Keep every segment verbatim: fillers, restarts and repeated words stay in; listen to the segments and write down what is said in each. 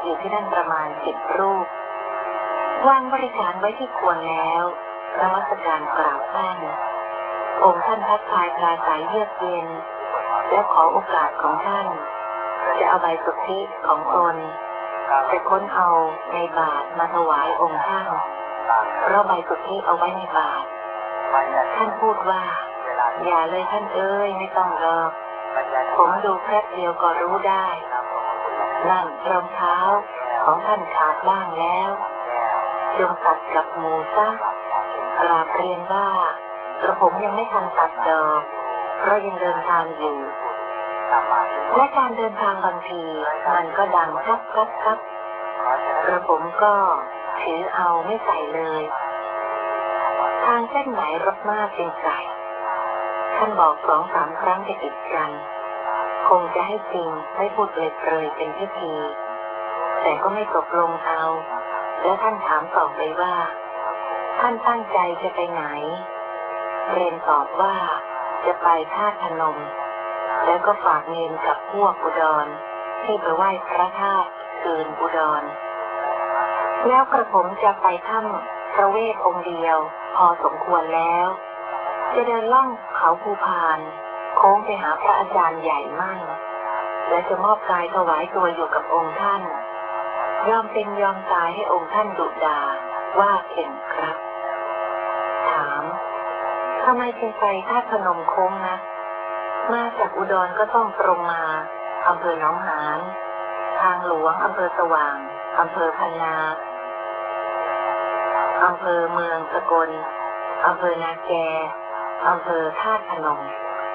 อยู่ที่นั่นประมาณสิบรูปวางบริการไว้ที่ควรแล้วนมัสการกราบท่านองค์ท่านทักทายปราศัยเยือกเย็นและขอโอกาสของท่านจะเอาใบสุทธิของตนไปค้นเอาในบาตรมาถวายองค์ท่านเพราะใบสุทธิเอาไว้ในบาตรท่านพูดว่าอย่าเลยท่านเอ้ยไม่ต้องรอผมดูแค่เดียวก็รู้ได้นั่นรองเท้าของท่านขาดบ้างแล้วจงตัดกับหมูซะกราบเรียนว่ากระผมยังไม่ทันตัดดอกเพราะยังเดินทางอยู่และการเดินทางบางทีมันก็ดังครับครับครับกระผมก็ถือเอาไม่ใส่เลยทางเส้นไหนรถมากจึงใส่ท่านบอกสองสามครั้งจะติดกันคงจะให้จริงไม่พูดเลยเปรยเป็นพิธีแต่ก็ไม่ตกลงเอาแล้วท่านถามต่อไปว่าท่านตั้งใจจะไปไหนเรนตอบว่าจะไปธาตุพนมแล้วก็ฝากเงินกับพวกอุดรที่ไปไหว้พระธาตุคืนอุดรแล้วกระผมจะไปถ้ำพระเวทองค์เดียวพอสมควรแล้วจะเดินล่องเขาภูพานโค้งไปหาพระอาจารย์ใหญ่มั่นและจะมอบกายถวายตัวอยู่กับองค์ท่านยอมเป็นยอมตายให้องค์ท่านดุด่าว่าเก่งครับถามทำไมจึงไปธาตุพนมโค้งนะมาจากอุดรก็ต้องตรงมาอำเภอหนองหานทางหลวงอำเภอสว่างอำเภอพันนาอำเภอเมืองสกลอำเภอนาแกอำเภอธาตุพนม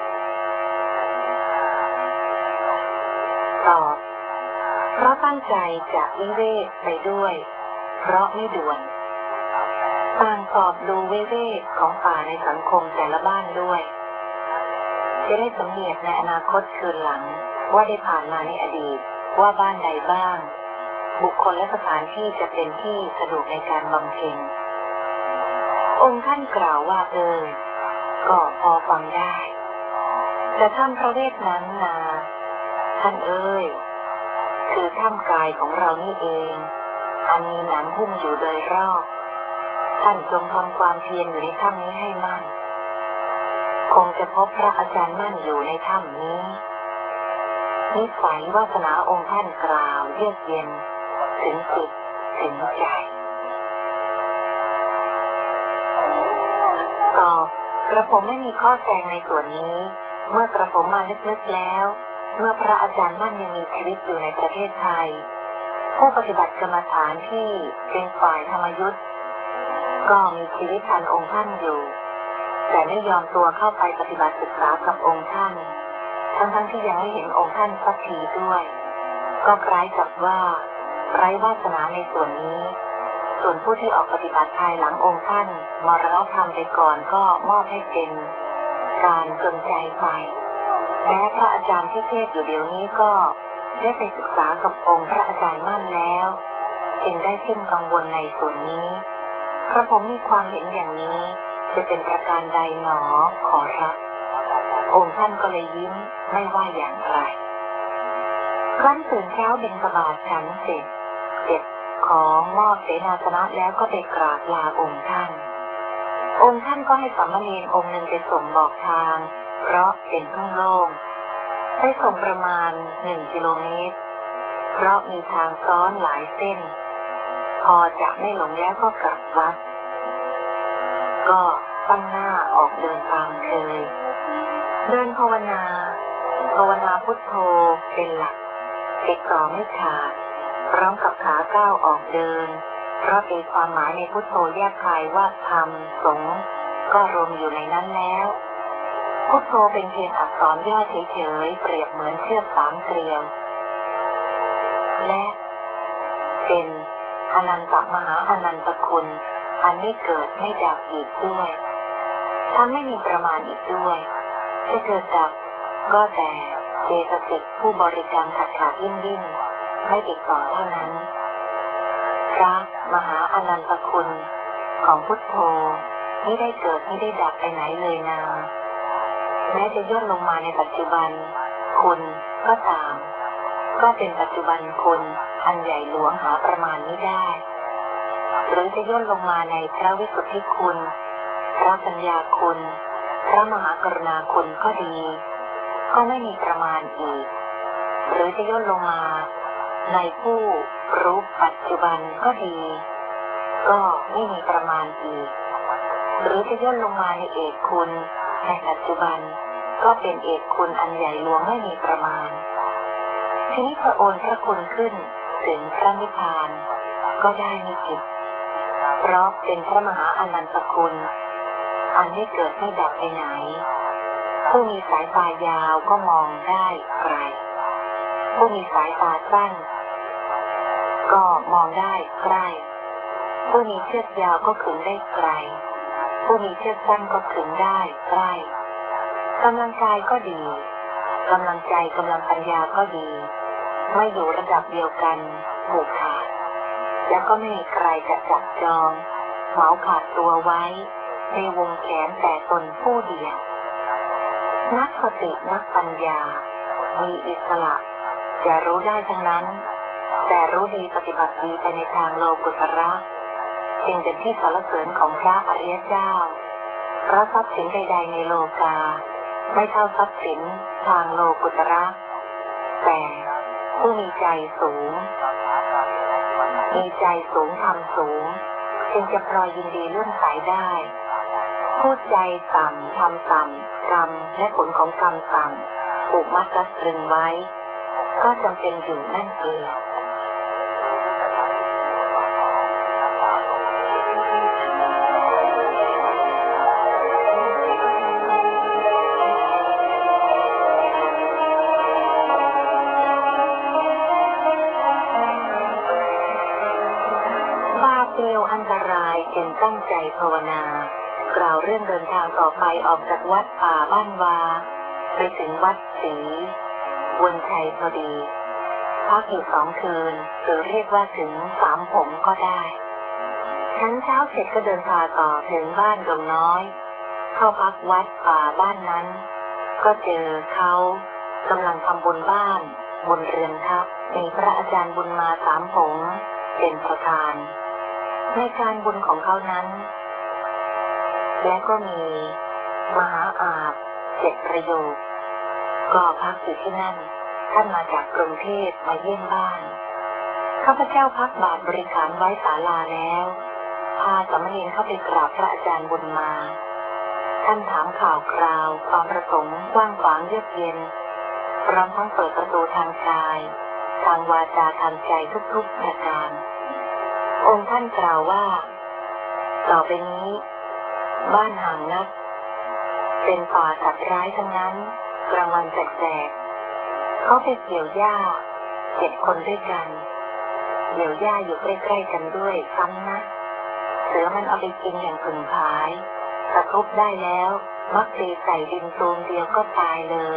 ตอบเพราะตั้งใจจะวิเวกไปด้วยเพราะไม่ด่วนต่างสอบดูวิเวกของป่าในสังคมแต่ละบ้านด้วยจะได้สังเกตในอนาคตคืนหลังว่าได้ผ่านมาในอดีตว่าบ้านใดบ้างบุคคลและสถานที่จะเป็นที่สะดวกในการบำเพ็ญองค์ท่านกล่าวว่าเออก็พอฟังได้แต่ถ้ำพระเวทนั้นนาท่านเอ้ยคือถ้ำกายของเรานี่เองอันมีหนังหุ้มอยู่โดยรอบท่านจงทำความเพียรอยู่ในถ้ำนี้ให้มั่นคงจะพบพระอาจารย์มั่นอยู่ในถ้ำนี้นิสัยวาสนาองค์ท่านกล่าวเยือกเย็นถึงจิตถึงใจก็กระผมไม่มีข้อแซงในส่วนนี้เมื่อกระผมมานึกๆแล้วเมื่อพระอาจารย์มั่นยังมีชีวิตอยู่ในประเทศไทยผู้ปฏิบัติกรรมฐานที่เป็นฝ่ายธรรมยุทธก็มีชีวิตทันองค์ท่านอยู่แต่ไม่ยอมตัวเข้าไปปฏิบัติศึกษากับองค์ท่านทั้งทั้งที่ยังไม่เห็นองค์ท่านสักทีด้วยก็คล้ายกับว่าไร้วาสนาในส่วนนี้ส่วนผู้ที่ออกปฏิบัติภายหลังองค์ท่านมรณภาพไปก่อนก็มอบให้เป็นการจงใจไปแม้พระอาจารย์ที่เทศอยู่เดี๋ยวนี้ก็ได้ไปศึกษากับองค์พระอาจารย์มั่นแล้วจึงได้สิ้นกังวลในส่วนนี้เพราะผมมีความเห็นอย่างนี้จะเป็นประการใดหนอขอรับองค์ท่านก็เลยยิ้มไม่ว่าอย่างไรครั้นตื่นเช้าบิณฑบาตฉันเสร็จเก็บของมอบเสนาสนะแล้วก็ไปกราบลาองค์ท่านองค์ท่านก็ให้สามเณรองค์หนึ่งไปส่งบอกทางเพราะเป็นทุ่งโล่งได้ส่งประมาณหนึ่งกิโลเมตรเพราะมีทางซ้อนหลายเส้นพอจะไม่หลงแล้วก็กลับวัดก็ตั้งหน้าออกเดินตามเคยเดินภาวนาภาวนาพุทโธเป็นหลักติดต่อไม่ขาดพร้อมกับขาก้าวออกเดินเพราะเป็นความหมายในพุทโธแยกคายว่าธรรมสงฆ์ก็รวมอยู่ในนั้นแล้วพุทโธเป็นเพียงอักษรย่อเฉยๆเปรียบเหมือนเชือกสามเกลียวและเป็นอนันตมหาอนันตคุณอันไม่เกิดไม่ดับอีกด้วยทั้งไม่มีประมาณอีกด้วยจะเกิดดับก็แต่เจตสิกผู้บริกรรมขัดขาดยิ่งยิ่งไม่ติดต่อเท่านั้นพระมหาอนันตคุณของพุทโธไม่ได้เกิดไม่ได้ดับไปไหนเลยนาแม้จะย่นลงมาในปัจจุบันคุณก็ตามก็เป็นปัจจุบันคุณอันอันใหญ่หลวงหาประมาณไม่ได้หรือจะย่นลงมาในพระวิสุทธิคุณพระปัญญาคุณพระมหากรุณาคุณก็ดีก็ไม่มีประมาณอีกหรือจะย่นลงมาในผู้รู้ปัจจุบันก็ดีก็ไม่มีประมาณอีกหรือจะย่นลงมาในเอกคุณในปัจจุบันก็เป็นเอกคุณอันใหญ่หลวงไม่มีประมาณทีนี้พระโอนพระคุณขึ้นถึงพระนิพพานก็ได้ไม่ผิดเพราะเป็นพระมหาอนันตคุณอันไม่เกิดไม่ดับไปไหนผู้มีสายตายาวก็มองได้ไกลผู้มีสายตาสั้นก็มองได้ใกล้ผู้มีเชือกยาวก็ขึงได้ไกลผู้มีเชือกสั้นก็ขึงได้ใกล้กำลังกายก็ดีกำลังใจกำลังปัญญาก็ดีไม่อยู่ระดับเดียวกันผูกขาดแล้วก็ไม่มีใครจะจับจองเหมาขาดตัวไว้ในวงแขนแต่ตนผู้เดียวนักสตินักปัญญามีอิสระจะรู้ได้ทั้งนั้นแต่รู้ดีปฏิบัติดีไปในทางโลกุตระจึงเป็นที่สรรเสริญของพระอริยเจ้าเพราะทรัพย์สินใดๆในโลกาไม่เท่าทรัพย์สินทางโลกุตระแต่ผู้มีใจสูงมีใจสูงทำสูงจึงจะพลอยยินดีเลื่อมใสได้พูดใจต่ำทำต่ำกรรมและผลของกรรมต่ำผูกมัดรัดตรึงไว้ก็จำเป็นอยู่นั่นเองเปลี่ยวอันตรายจึงตั้งใจภาวนากล่าวเรื่องเดินทางต่อไปออกจากวัดป่าบ้านวาไปถึงวัดศรีวนชัยพอดีพักอยู่สองคืนหรือเรียกว่าถึงสามผมก็ได้ชั้นเช้าเสร็จก็เดินทางต่อถึงบ้านดงน้อยเข้าพักวัดป่าบ้านนั้นก็เจอเขากำลังทำบุญบ้านบนเรือนทับมีพระอาจารย์บุญมาสามผงเป็นประธานในการบุญของเขานั้นและก็มีมหาอาภเจ็ดประโยคก็พักอยู่ที่นั่นท่านมาจากกรุงเทพมาเยี่ยมบ้านข้าพเจ้าพักบาตรบริขารไว้ศาลาแล้วพาสามเณรเข้าไปกราบพระอาจารย์บุญมาท่านถามข่าวคราวความประสงค์กว้างขวางเยือกเย็นพร้อมทั้งเปิดประตูทางกายทางวาจาทางใจทุกๆประการองค์ท่านกล่าวว่าต่อไปนี้บ้านห่างนักเป็นป่าสัตว์ร้ายทั้งนั้นกลางวันแสกๆเขาไปเกี่ยวหญ้าเจ็ดคนด้วยกันเกี่ยวหญ้าอยู่ใกล้ๆกันด้วยซ้ำนะเสือมันเอาไปกินอย่างผึ่งผายตะครุบได้แล้วมักเทใส่ดินตูมเดียวก็ตายเลย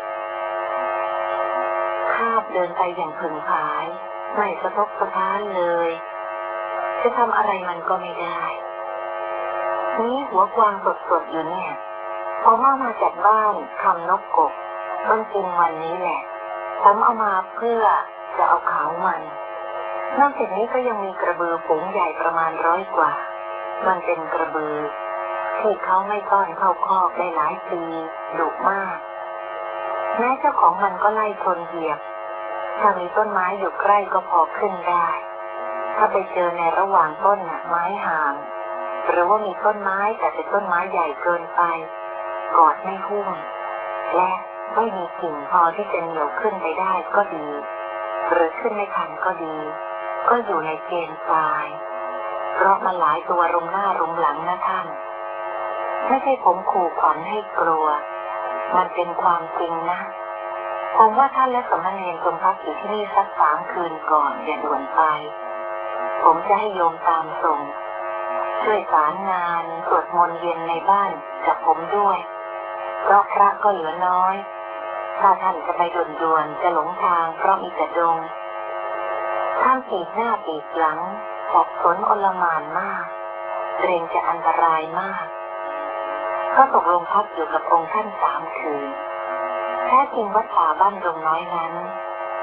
คาบเดินไปอย่างผึ่งผายไม่สะทกสะท้านเลยจะทำอะไรมันก็ไม่ได้นี้หัวกวางสดๆอยู่เนี่ยพอมามาจากบ้านคำนกกบมันกินวันนี้แหละผมเอามาเพื่อจะเอาเขามันนอกจากนี้ก็ยังมีกระบือฝูงใหญ่ประมาณร้อยกว่ามันเป็นกระบือที่เขาไม่ต้อนเข้าคอกได้หลายปีดุมากแม้เจ้าของมันก็ไล่ชนเหยียบถ้ามีต้นไม้อยู่ใกล้ก็พอขึ้นได้ถ้าไปเจอในระหว่างต้นไม้ห่างหรือว่ามีต้นไม้แต่เป็นต้นไม้ใหญ่เกินไปกอดไม่หุ้มและไม่มีกิ่งพอที่จะเหนี่ยวขึ้นไปได้ก็ดีหรือขึ้นไม่ทันก็ดีก็อยู่ในเกณฑ์ตายเพราะมันหลายตัวรุมหน้ารุมหลังนะท่านไม่ใช่ผมขู่ขวัญให้กลัวมันเป็นความจริงนะผมว่าท่านและสมณเณรจงพักอยู่ที่นี่สักสามคืนก่อนอย่าด่วนไปผมจะให้โยมตามส่งช่วยสารงานสวดมนต์เย็นในบ้านกับผมด้วยเพราะพระก็เหลือน้อยถ้าท่านจะไปด่วนๆจะหลงทางเพราะมีแต่ดงทางปีกหน้าปีกหลังสับสนอลหม่านมากเกรงจะอันตรายมากก็ตกลงพักอยู่กับองค์ท่านสามคืนแท้จริงวัดป่าบ้านดงน้อยนั้น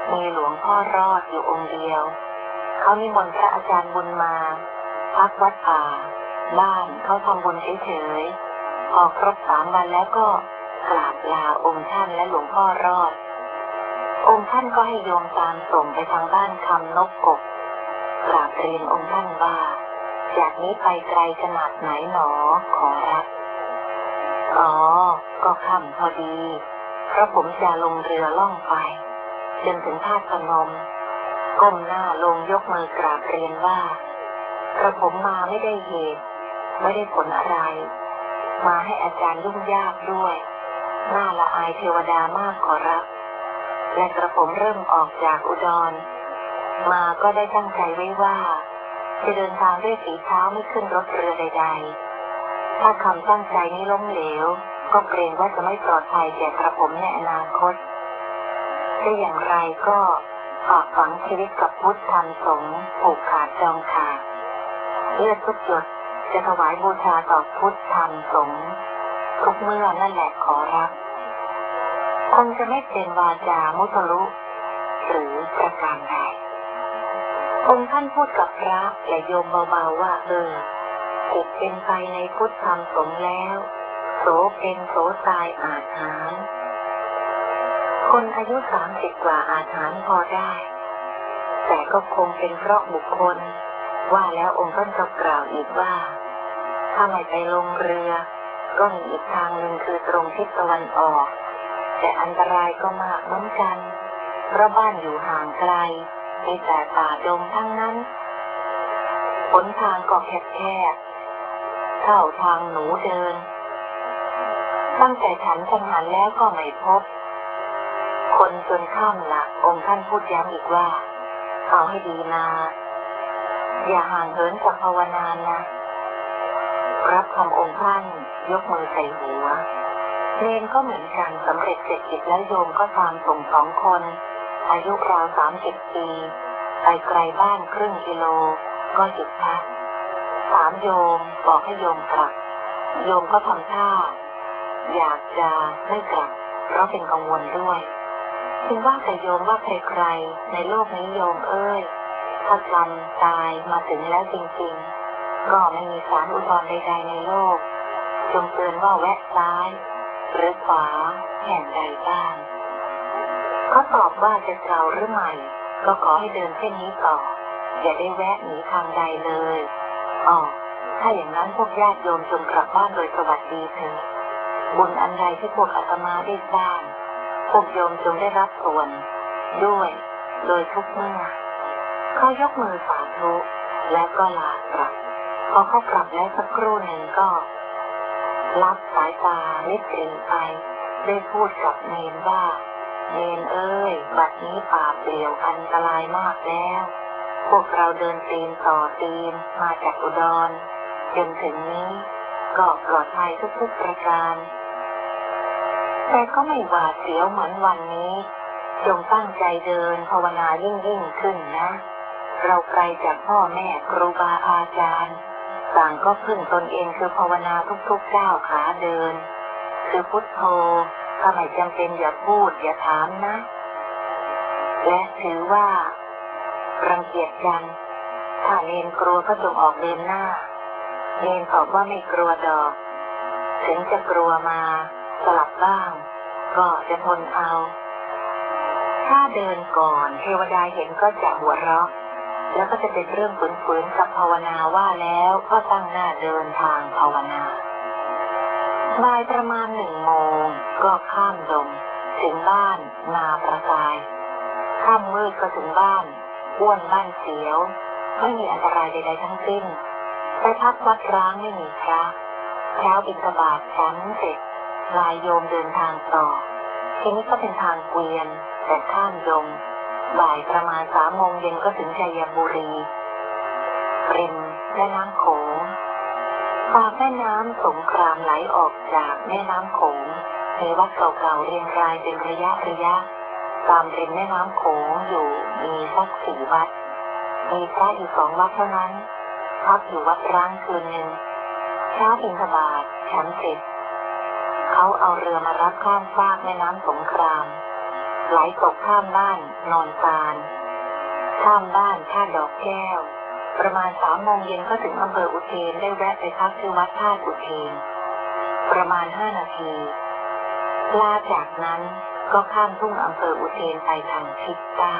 มีหลวงพ่อรอดอยู่องค์เดียวเขานิมนต์พระอาจารย์บุญมาพักวัดป่าบ้านเขาทำบุญเฉยๆพอครบสามวันแล้วก็กราบลาองค์ท่านและหลวงพ่อรอดองค์ท่านก็ให้โยมตามส่งไปทางบ้านคำนกกบกราบเรียนองค์ท่านว่าจากนี้ไปไกลขนาดไหนหนอขอรับอ๋อก็ค่ำพอดีเพราะผมจะลงเรือล่องไปจนถึงท่าพนมก้มหน้าลงยกมือกราบเรียนว่ากระผมมาไม่ได้เหตุไม่ได้ผลอะไรมาให้อาจารย์ยุ่งยากด้วยน่าละอายเทวดามากขอรับและกระผมเริ่มออกจากอุดรมาก็ได้ตั้งใจไว้ว่าจะเดินทางด้วยฝีเท้าไม่ขึ้นรถเรือใดๆถ้าคำตั้งใจนี้ล้มเหลวก็เกรงว่าจะไม่ปลอดภัยแก่กระผมในอนาคตได้อย่างไรก็ฝากฝังชีวิตกับพุทธธรรมสงฆ์ผูกขาดจองขาดเลือดทุกหยดจะถวายบูชาต่อพุทธธรรมสงฆ์ทุกเมื่อนั่นแหละขอรับคงจะไม่เป็นวาจามุทะลุหรือประการใดองค์ท่านพูดกับพระและโยมเบาๆว่าเออจิตเป็นไปในพุทธธรรมสงฆ์แล้วโสเป็นโสตายอาจหารคนอายุสามสิบกว่าอาจหารพอได้แต่ก็คงเป็นเพราะบุคคลว่าแล้วองค์ท่านก็กล่าวอีกว่าถ้าไม่ไปลงเรือก็มีอีกทางหนึ่งคือตรงทิศตะวันออกแต่อันตรายก็มากเหมือนกันเพราะบ้านอยู่ห่างไกลมีแต่ป่าดงทั้งนั้นหนทางก็แคบๆเข้าทางหนูเดินตั้งแต่ฉันจังหันแล้วก็ไม่พบคนจนข้ามหลักองค์ท่านพูดย้ำอีกว่าเอาให้ดีนะอย่าห่างเหินจากภาวนานะรับคำองค์ท่านยกมือใส่หัวเนรก็เหมือนกันสำเร็จเสร็จกิจแล้วโยมก็ตามส่งสองคนอายุราวสามสิบปีไปไกลบ้านครึ่งกิโลก็หยุดพักถามโยมบอกให้โยมกลับโยมก็ทำท่าอยากจะไม่กลับเพราะเป็นกังวลด้วยถึงว่าแต่โยมว่าใครๆในโลกนี้โยมเอ้ยถ้ากรรมตายมาถึงแล้วจริงๆก็ไม่มีศาลอุทธรณ์ใดๆในโลกจงเตือนว่าแวะซ้ายหรือขวาแห่งใดบ้างเขาตอบว่าจะเก่าหรือใหม่ก็ขอให้เดินเส้นนี้ต่ออย่าได้แวะหนีทางใดเลยอ๋อถ้าอย่างนั้นพวกญาติโยมจงกลับบ้านโดยสวัสดีเถิดบุญอันใดที่พวกอาตมาได้สร้างพวกโยมจงได้รับส่วนด้วยโดยทุกเมื่อเขายกมือสาธุและก็ลากลับพอเขากลับแล้วสักครู่หนึ่งก็รับสายตาลิบหลีไปได้พูดกับเนรว่าเนรเอ้ยบัดนี้ป่าเปลี่ยวอันตรายมากแล้วพวกเราเดินตีนต่อตีนมาจากอุดรจนถึงนี้ก็ปลอดภัยทุกๆประการแต่ก็ไม่หวาดเสียวเหมือนวันนี้จงตั้งใจเดินภาวนายิ่งยิ่งขึ้นนะเราไกลจากพ่อแม่ครูบาอาจารย์ต่างก็พึ่งตนเองคือภาวนาทุกๆก้าวขาเดินคือพุทโธถ้าไม่จำเป็นอย่าพูดอย่าถามนะและถือว่ารังเกียจกันถ้าเนรกลัวก็จงออกเดินหน้าเนรตอบว่าไม่กลัวดอกถึงจะกลัวมาสลับบ้างก็จะทนเอาถ้าเดินก่อนเทวดาเห็นก็จะหัวเราะแล้วก็จะเป็นเรื่องฝืนๆกับภาวนาว่าแล้วก็ตั้งหน้าเดินทางภาวนาบ่ายประมาณหนึ่งโมงก็ข้ามดงถึงบ้านนาประกายค่ำมืดก็ถึงบ้านอ้วนบ้านเสียวไม่มีอันตรายใดๆทั้งสิ้นไปพักวัดร้างไม่มีพระเช้าบิณฑบาตฉันเสร็จลายโยมเดินทางต่อทีนี้ก็เป็นทางเกวียนแต่ข้ามดงบ่ายประมาณสามโมงเย็นก็ถึงชัยบุรีริมแม่น้ำโขงปากแม่น้ำสงครามไหลออกจากแม่น้ำโขงมีวัดเก่าๆเรียงรายเป็นระยะระยะตามริมแม่น้ำโขงอยู่มีสักสี่วัดมีพระอยู่สองวัดเท่านั้นพักอยู่วัดร้างคืนหนึ่งเช้าบิณฑบาตฉันเสร็จเขาเอาเรือมารับข้ามฟากแม่น้ำสงครามไหลตกข้ามบ้านนอนตาลข้ามบ้านท่าดอกแก้วประมาณสามโมงเย็นก็ถึงอำเภออุเทนได้แวะไปพักที่วัดท่าอุเทนประมาณห้านาทีลาจากนั้นก็ข้ามทุ่งอำเภออุเทนไปทางทิศใต้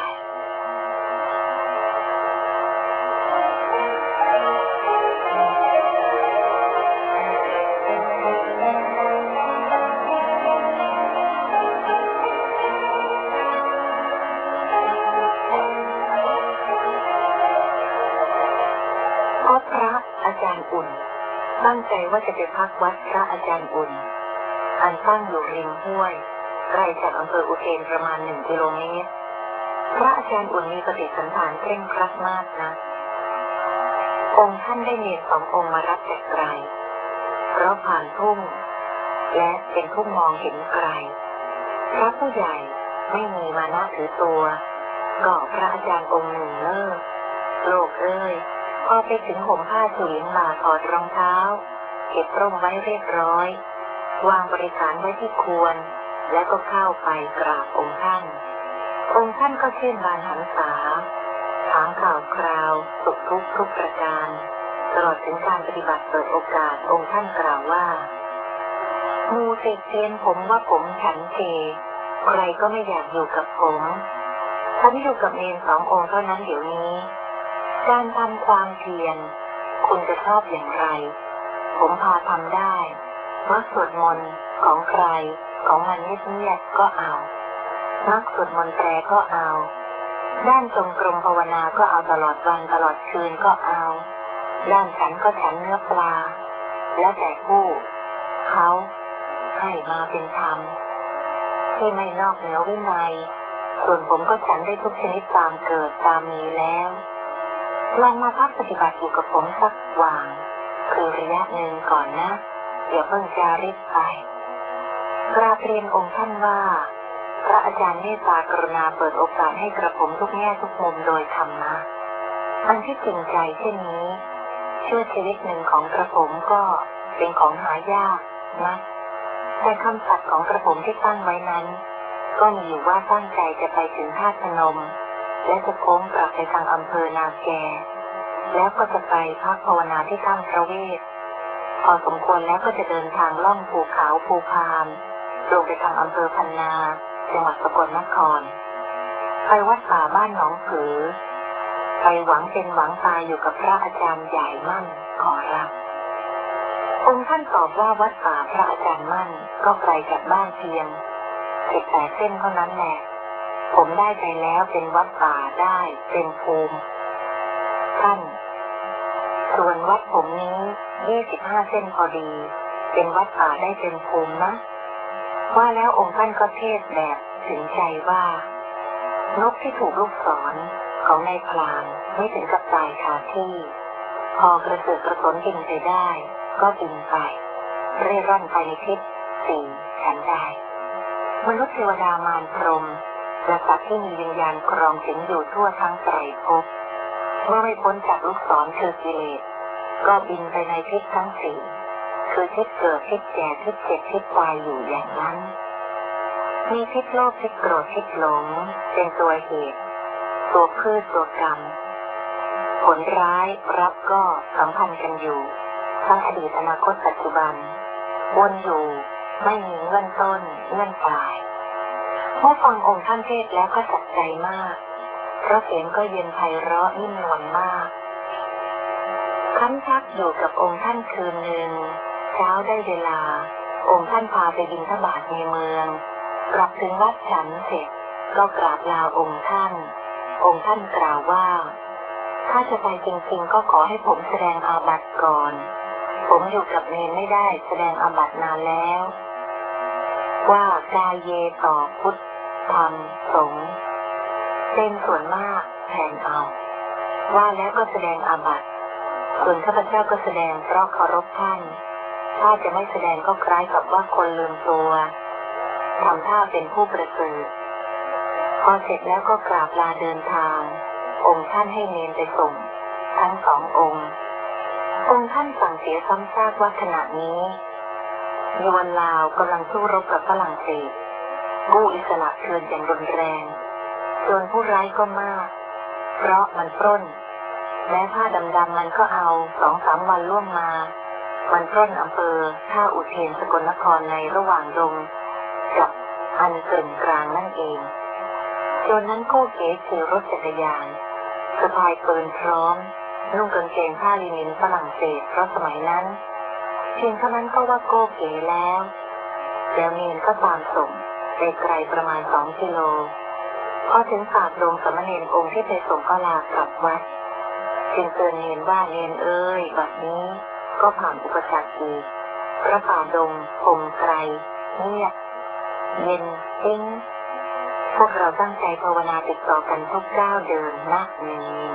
อุ่นตั้งใจว่าจะไปพักวัดพระอาจารย์อุ่นอันตั้งอยู่ริมห้วยไกลจากอำเภออุเทนประมาณหนึ่งกิโลเมตรพระอาจารย์อุ่นมีปฏิสันถานเคร่งครัดมากนะองค์ท่านได้เนรสององค์มารับแต่ไกลเพราะผ่านทุ่งและเป็นทุ่งมองเห็นไกลพระผู้ใหญ่ไม่มีมานะถือตัวก็พระอาจารย์องค์หนึ่งเลิกโลกเอ้ยพอไปถึงห่มผ้าฉลิงมาถอดรองเท้าเก็บร่มไว้เรียบร้อยวางบริการไว้ที่ควรแล้วก็เข้าไปกราบองค์ท่านองค์ท่านก็ชื่นบานหันษาถามข่าวคราวสุขทุกข์ทุกประการตลอดถึงการปฏิบัติเปิดโอกาสองค์ท่านกล่าวว่ามูติเตียนผมว่าผมฉันเทใครก็ไม่อยากอยู่กับผมผมอยู่กับเนรสององค์เท่านั้นเดี๋ยวนี้การทำความเพียรคุณจะชอบอย่างไรผมพาทำได้นักสวดมนต์ของใครของมันเงียบๆก็เอานักสวดมนต์แปลก็เอาด้านจงกรมภาวนาก็เอาตลอดวันตลอดคืนก็เอาด้านฉันก็ฉันเนื้อปลาแล้วแต่ผู้เขาให้มาเป็นธรรมที่ไม่นอกเหนือวินัยส่วนผมก็ฉันได้ทุกชนิดตามเกิดตามมีแล้วลองมาพักปฏิบัติอยู่กับผมสักวางคือระยะหนึ่งก่อนนะเดี๋ยวเพิ่งจะรีบไปกราบเรียนองค์ท่านว่าพระอาจารย์เมตตากรุณาเปิดโอกาสให้กระผมทุกแง่ทุกมุมโดยธรรมะอันที่จริงใจเช่นนี้เชื่อชีวิตหนึ่งของกระผมก็เป็นของหายากนะแต่คำสัตย์ของกระผมที่ตั้งไว้นั้นก็มีอยู่ว่าตั้งใจจะไปถึงธาตุพนมและจะโค้งกลับไปทางอำเภอนาแกแล้วก็จะไปพักภาวนาที่ถ้ำพระเวทพอสมควรแล้วก็จะเดินทางล่องภูเขาภูพานลงไปทางอำเภอพันนาจังหวัดสกลนครไปวัดป่าบ้านหนองผือไปหวังเป็นหวังตายอยู่กับพระอาจารย์ใหญ่มั่นขอรับองค์ท่านตอบว่าวัดป่าพระอาจารย์มั่นก็ไกลจากบ้านเพียงสิบแปดเส้นเท่านั้นแหละผมได้ไปแล้วเป็นวัดป่าได้เป็นภูมิท่านส่วนวัดผมนี้ยี่สิบห้าเส้นพอดีเป็นวัดป่าได้เป็นภูมินะว่าแล้วองค์ท่านก็เทศแบบถึงใจว่านกที่ถูกลูกศรของนายพลางไม่ถึงกับตายคาที่พอกระเสือกกระสนบินไปได้ก็บินไปเร่ร่อนไปในทิศสี่ฉันได้มนุษย์เทวดามารพรหมและสัตว์ที่มีวิญญาณครองสิงอยู่ทั่วทั้งไตรภพเมื่อไม่พ้นจากลูกศรคือกิเลสก็บินไปในทิศทั้งสี่คือทิศเกิดทิศแก่ทิศเจ็บทิศตายอยู่อย่างนั้นมีทิศโลภทิศโกรธทิศหลงเป็นตัวเหตุตัวพืชตัวกรรมผลร้ายรับก็สัมพันธ์กันอยู่ทั้งอดีตอนาคตปัจจุบันวนอยู่ไม่มีเงื่อนต้นเงื่อนปลายเมื่อฟังองค์ท่านเทศแล้วก็จับใจมากเพราะเสียงก็เย็นไพเราะนิ่มนวลมากคั้นพักอยู่กับองค์ท่านคืนหนึ่งเช้าได้เวลาองค์ท่านพาไปบิณฑบาตในเมืองกลับถึงวัดฉันเสร็จก็กราบลาองค์ท่านองค์ท่านกล่าวว่าถ้าจะไปจริงๆก็ขอให้ผมแสดงอาบัติก่อนผมอยู่กับเนรไม่ได้แสดงอาบัตินานแล้วว่ากายเยต่อพุทธธรรมสงฆ์เป็นส่วนมากแทนเอาว่าแล้วก็แสดงอาบัติส่วนข้าพเจ้าก็แสดงเพราะเคารพท่านถ้าจะไม่แสดงก็คล้ายกับว่าคนลืมตัวทำท่าเป็นผู้ประเสริฐพอเสร็จแล้วก็กราบลาเดินทางองค์ท่านให้เนรไปส่งทั้งสององค์องค์ท่านสั่งเสียซ้ำซากว่าขณะนี้ยวนลาวกำลังสู้รบกับฝรั่งเศสกู้อิสระเถื่อนอย่างรุนแรงโจรผู้ร้ายก็มากเพราะมันปล้นแม้ผ้าดำๆมันก็เอาสองสามวันล่วงมามันปล้นอำเภอท่าอุเทนสกลนครในระหว่างดงกับอันเกินกลางนั่นเองโจรนั้นโก้เก๋ขี่รถจักรยานสะพายปืนพร้อมนุ่งกางเกงผ้าลินินฝรั่งเศสเพราะสมัยนั้นเพียงเท่านั้นก็ว่าโก้เก๋แล้วแล้วเนนก็ตามส่งไปไกลประมาณสองกิโลพอถึงปากดงสามเณรองค์ที่ไปส่งก็ลากลับวัดจึงเตือนเนนว่าเนนเอ้ยแบบนี้ก็ผ่านอุปสรรคอีกพระป่าดงคมไกลเงียบเย็นติ้งพวกเราตั้งใจภาวนาติดต่อกันทุกก้าวเดินนักเนน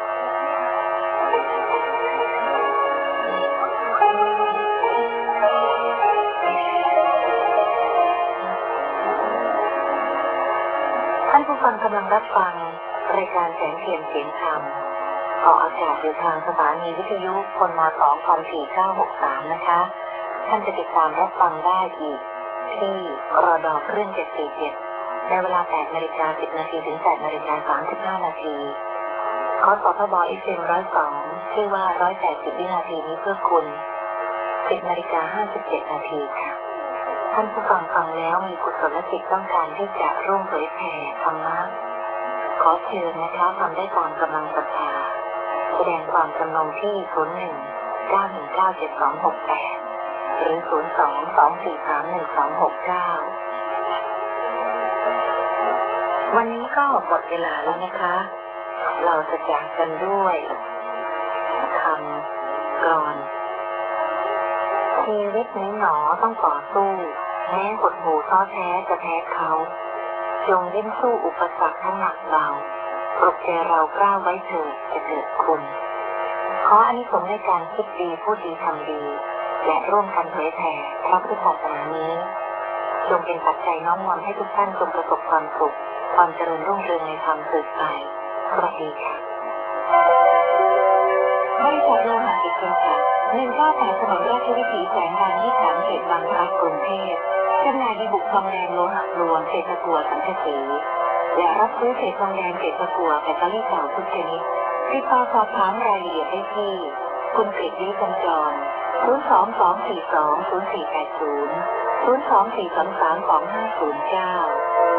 ท่านผู้ฟังกำลังรับฟังรายการแสงเทียนเสียงธรรมออกอากาศอยู่ทางสถานีวิทยุพลมาสองพันสี่เก้าหกสามนะคะท่านจะติดตามรับฟังได้อีกที่รดเครื่องเจ็ดสี่เจ็ดในเวลาแปดนาฬิกาสิบนาทีถึงแปดนาฬิกาสามสิบห้านาทีขอสทบ เอฟ เอ็ม หนึ่งศูนย์สองชื่อว่าหนึ่งร้อยแปดสิบวินาทีนี้เพื่อคุณสิบนาฬิกาห้าสิบเจ็ดนาทีค่ะท่านผู้ฟังฟังแล้วมีกุศลจิตต้องการที่จะร่วมเผยแผ่ธรรมะขอเชิญนะคะทำได้ตามกำลังศรัทธาแสดงความจำนงที่ศูนย์ หนึ่ง เก้า หนึ่ง เก้า เจ็ด สอง หก แปดหรือศูนย์ สอง สอง สี่ สาม หนึ่ง สอง หก เก้าวันนี้ก็หมดเวลาแล้วนะคะเราจะจากกันด้วยคำกลอนชีวิตนี้หนอต้องต่อสู้แม้หดหู่ท้อแท้จะแพ้เขาจงยิ้มสู้อุปสรรคทั้งหนักเบาปลุกใจเรากล้าไว้เถิดจะเกิดคุณขออานิสงส์ในการคิดดีพูดดีทำดีและร่วมกันเผยแผ่พระพุทธศาสนานี้จงเป็นปัจจัยน้อมนำให้ทุกท่านจงประสบความสุขความเจริญรุ่งเรืองในธรรมสืบไปสวัสดีค่ะบริษัทโลหะอิฐจำกัดหนึ่งเก้าแปดถนนราชวิถีแขวงบางยี่ขันธ์เขตบางพลัดกรุงเทพจำหน่ายดีบุกทองแดงโลหะรวมเศษตะกั่วสังกะสีและรับซื้อเศษทองแดงเศษตะกั่วแบตเตอรี่เก่าทุกชนิดติดต่อสอบถามรายละเอียดได้ที่คุณกฤษวิจันจรศูนย์ สอง สอง สี่ สอง ศูนย์ สี่ แปด ศูนย์ ศูนย์ สอง สี่ สาม สาม สอง ห้า ศูนย์ เก้า